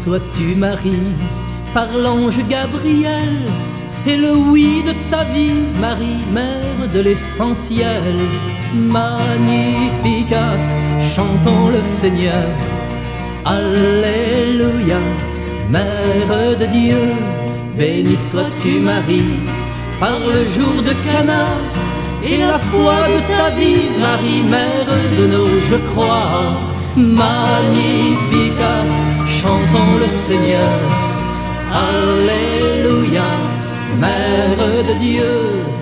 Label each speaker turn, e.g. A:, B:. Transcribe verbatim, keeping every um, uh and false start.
A: sois-tu Marie par l'ange Gabriel, et le oui de ta vie, Marie, mère de l'essentiel. Magnificat, chantons le Seigneur. Alléluia, Mère de Dieu. Bénie sois-tu Marie par le jour de Cana, et la foi de ta vie, Marie, mère de nos je crois. Magnificat, chantons le Seigneur. Alléluia, Mère de Dieu.